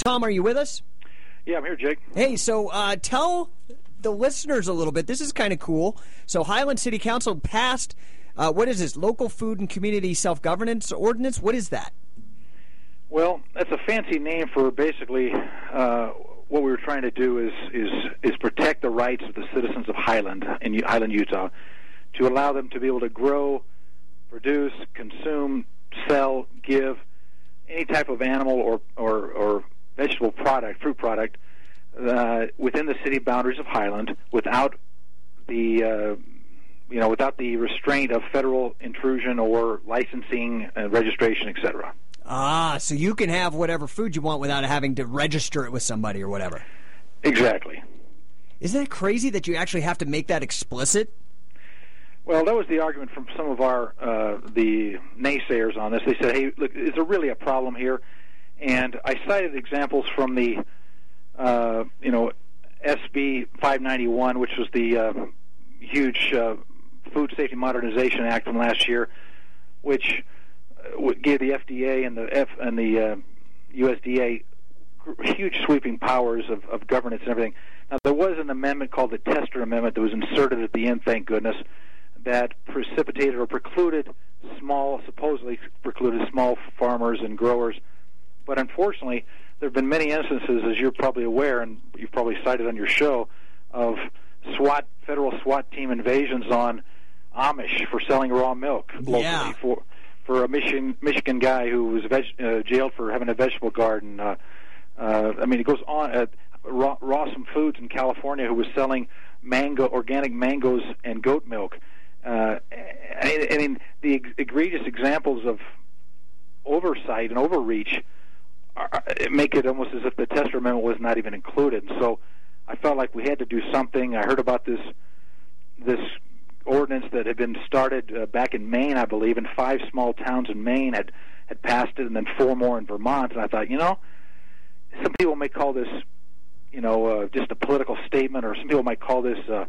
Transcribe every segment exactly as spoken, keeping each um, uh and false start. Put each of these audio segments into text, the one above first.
Tom, are you with us? Yeah, I'm here, Jake. Hey, so uh, tell the listeners a little bit. This is kind of cool. So Highland City Council passed, uh, what is this, Local Food and Community Self-Governance Ordinance? What is that? Well, that's a fancy name for basically uh, what we were trying to do is, is is protect the rights of the citizens of Highland, in Highland, Utah, to allow them to be able to grow, produce, consume, sell, give any type of animal or, or, or vegetable product, fruit product, uh, within the city boundaries of Highland without the uh, you know without the restraint of federal intrusion or licensing, uh, registration, et cetera. Ah, so you can have whatever food you want without having to register it with somebody or whatever. Exactly. Isn't that crazy that you actually have to make that explicit? Well, that was the argument from some of our uh, the naysayers on this. They said, "Hey, look, is there really a problem here?" And I cited examples from the, uh, you know, S B five ninety-one, which was the uh, huge uh, Food Safety Modernization Act from last year, which uh, gave the F D A and the F and the uh, U S D A huge sweeping powers of, of governance and everything. Now, there was an amendment called the Tester Amendment that was inserted at the end, thank goodness, that precipitated or precluded small, supposedly precluded small farmers and growers. But unfortunately, there have been many instances, as you're probably aware, and you've probably cited on your show, of SWAT, federal SWAT team invasions on Amish for selling raw milk locally. Yeah. For for a Michigan Michigan guy who was veg, uh, jailed for having a vegetable garden. Uh, uh, I mean, it goes on. Uh, Rawsome Foods in California, who was selling mango, organic mangoes and goat milk. Uh, I, I mean, the ex- egregious examples of oversight and overreach are, make it almost as if the Tester Amendment was not even included. So I felt like we had to do something. I heard about this this ordinance that had been started uh, back in Maine, I believe, and five small towns in Maine had, had passed it, and then four more in Vermont. And I thought, you know, some people may call this, you know, uh, just a political statement, or some people might call this uh,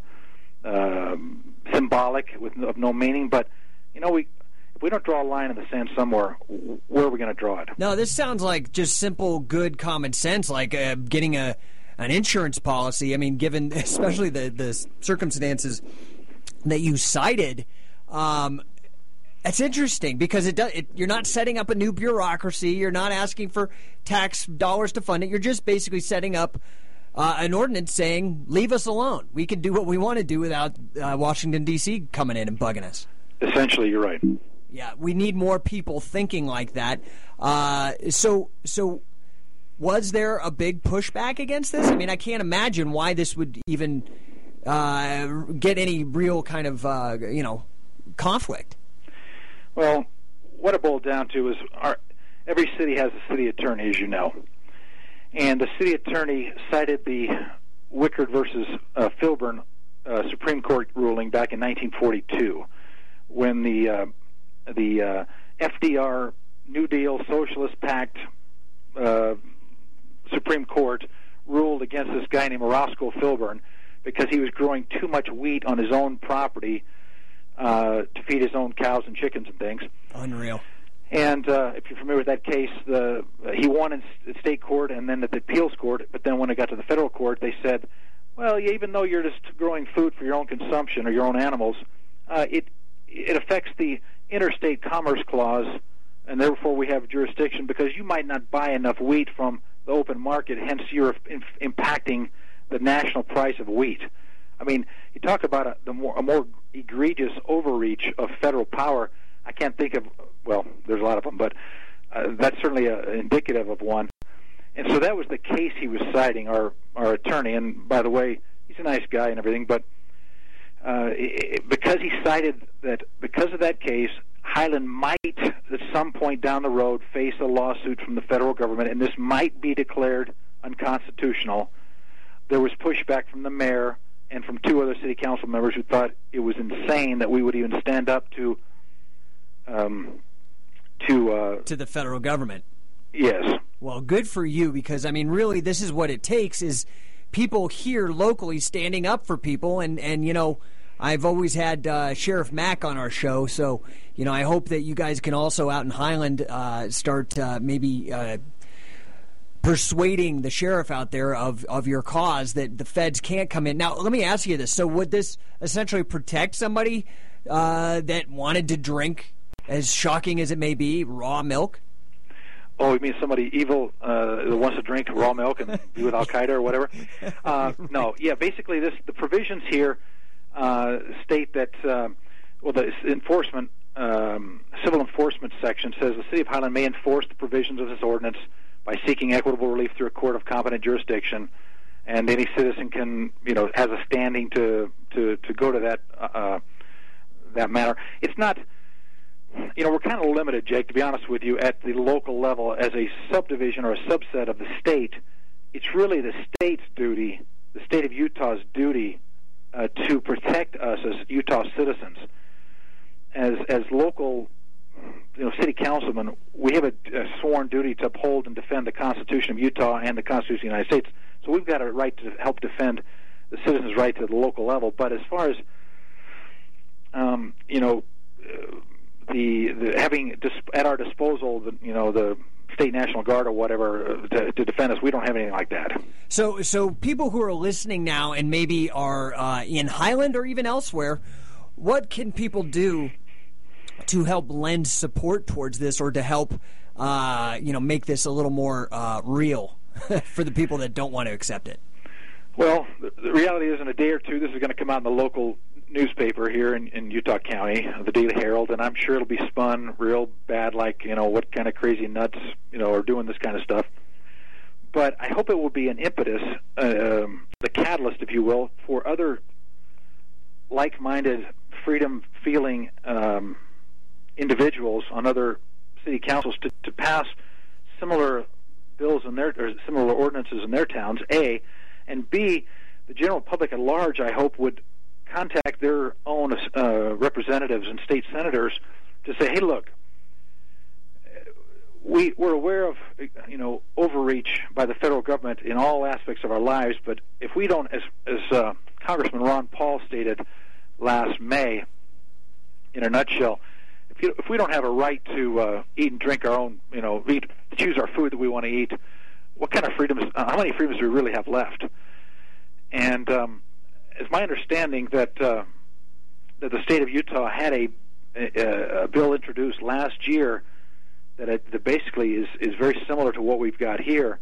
uh, symbolic with of no meaning. But you know, we if we don't draw a line in the sand somewhere, where are we going to draw it? No, this sounds like just simple, good common sense, like uh, getting a an insurance policy. I mean, given especially the the circumstances that you cited. Um, It's interesting because it does. It, you're not setting up a new bureaucracy. You're not asking for tax dollars to fund it. You're just basically setting up uh, an ordinance saying, leave us alone. We can do what we want to do without uh, Washington, D C coming in and bugging us. Essentially, you're right. Yeah, we need more people thinking like that. Uh, so, so was there a big pushback against this? I mean, I can't imagine why this would even uh, get any real kind of, uh, you know, conflict. Well, what it boiled down to is our, every city has a city attorney, as you know. And the city attorney cited the Wickard versus uh, Filburn uh, Supreme Court ruling back in nineteen forty-two, when the uh, the uh, F D R New Deal Socialist Pact uh, Supreme Court ruled against this guy named Roscoe Filburn because he was growing too much wheat on his own property Uh, to feed his own cows and chickens and things. Unreal. And uh, if you're familiar with that case, the, uh, he won in state court and then at the appeals court, but then when it got to the federal court, they said, well, even though you're just growing food for your own consumption or your own animals, uh, it it affects the interstate commerce clause, and therefore we have jurisdiction because you might not buy enough wheat from the open market, hence you're in, impacting the national price of wheat. I mean, you talk about a, the more, a more egregious overreach of federal power. I can't think of, well, there's a lot of them, but uh, that's certainly a, indicative of one. And so that was the case he was citing, our, our attorney. And by the way, he's a nice guy and everything, but uh, it, because he cited that because of that case, Highland might at some point down the road face a lawsuit from the federal government, and this might be declared unconstitutional. There was pushback from the mayor and from two other city council members who thought it was insane that we would even stand up to um, to uh, to the federal government. Yes. Well, good for you, because I mean, really, this is what it takes: is people here locally standing up for people. And and you know, I've always had uh, Sheriff Mack on our show, so you know, I hope that you guys can also out in Highland uh, start uh, maybe. Uh, persuading the sheriff out there of, of your cause that the feds can't come in. Now, let me ask you this. So would this essentially protect somebody uh, that wanted to drink, as shocking as it may be, raw milk? Oh, you mean somebody evil uh, that wants to drink raw milk and be with Al-Qaeda or whatever? Uh, no, yeah, basically this the provisions here uh, state that, uh, well, the enforcement, um, civil enforcement section says the City of Highland may enforce the provisions of this ordinance by seeking equitable relief through a court of competent jurisdiction, and any citizen can, you know, has a standing to to, to go to that uh, that matter. It's not, you know, we're kind of limited, Jake, to be honest with you, at the local level as a subdivision or a subset of the state. It's really the state's duty, the state of Utah's duty, uh, to protect us as Utah citizens. As as local, you know, city councilmen, we have a, a sworn duty to uphold and defend the Constitution of Utah and the Constitution of the United States. So we've got a right to help defend the citizens' right to the local level. But as far as, um, you know, uh, the, the having dis- at our disposal, the, you know, the State National Guard or whatever uh, to, to defend us, we don't have anything like that. So, so people who are listening now and maybe are uh, in Highland or even elsewhere, what can people do to help lend support towards this, or to help, uh, you know, make this a little more uh, real for the people that don't want to accept it? Well, the, the reality is, in a day or two, this is going to come out in the local newspaper here in, in Utah County, the Daily Herald, and I'm sure it'll be spun real bad, like, you know, what kind of crazy nuts, you know, are doing this kind of stuff. But I hope it will be an impetus, uh, um, the catalyst, if you will, for other like-minded, freedom-feeling um individuals on other city councils to, to pass similar bills in their, or similar ordinances in their towns, A, and B, the general public at large, I hope, would contact their own uh, representatives and state senators to say, hey, look, we, we're aware of, you know, overreach by the federal government in all aspects of our lives, but if we don't, as, as uh, Congressman Ron Paul stated last May, in a nutshell, if we don't have a right to uh, eat and drink our own, you know, eat, choose our food that we want to eat, what kind of freedoms, uh, how many freedoms do we really have left? And um, it's my understanding that uh, that the state of Utah had a, a, a bill introduced last year that, it, that basically is, is very similar to what we've got here,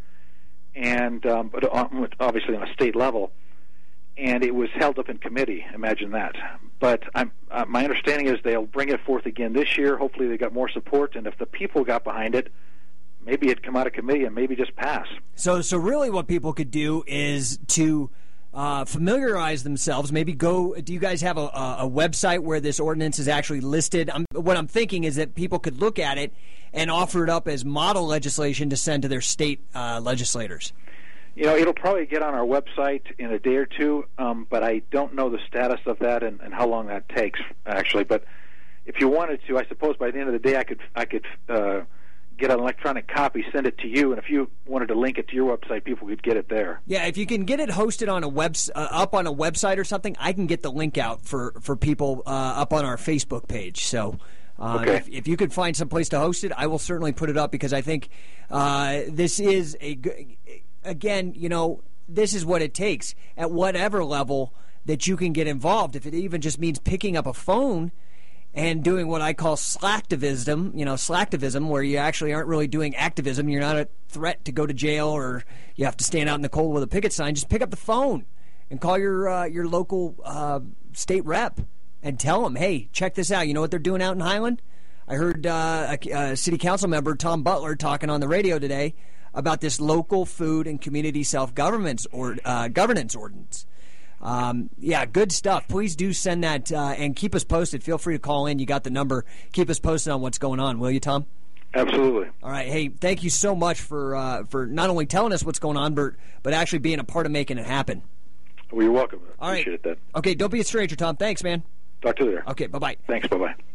and um, but on, obviously on a state level. And it was held up in committee. Imagine that. But I'm, uh, my understanding is they'll bring it forth again this year. Hopefully they got more support, and if the people got behind it, maybe it'd come out of committee and maybe just pass. So, so really, what people could do is to uh, familiarize themselves. Maybe go. Do you guys have a, a website where this ordinance is actually listed? I'm, what I'm thinking is that people could look at it and offer it up as model legislation to send to their state uh, legislators. You know, it'll probably get on our website in a day or two, um, but I don't know the status of that and, and how long that takes, actually. But if you wanted to, I suppose by the end of the day, I could I could uh, get an electronic copy, send it to you, and if you wanted to link it to your website, people could get it there. Yeah, if you can get it hosted on a web uh, up on a website or something, I can get the link out for for people uh, up on our Facebook page. So. Uh, okay. if, if you could find some place to host it, I will certainly put it up, because I think uh, this is a good. Again, you know, this is what it takes at whatever level that you can get involved. If it even just means picking up a phone and doing what I call slacktivism, you know, slacktivism, where you actually aren't really doing activism. You're not a threat to go to jail, or you have to stand out in the cold with a picket sign. Just pick up the phone and call your uh, your local uh, state rep and tell them, hey, check this out. You know what they're doing out in Highland? I heard uh, a, a city council member, Tom Butler, talking on the radio today about this local food and community self-governance or uh, governance ordinance. Um, yeah, good stuff. Please do send that uh, and keep us posted. Feel free to call in. You got the number. Keep us posted on what's going on, will you, Tom? Absolutely. All right. Hey, thank you so much for uh, for not only telling us what's going on, but but actually being a part of making it happen. Well, you're welcome. All Appreciate right. that. Okay, don't be a stranger, Tom. Thanks, man. Talk to you later. Okay, bye-bye. Thanks, bye-bye.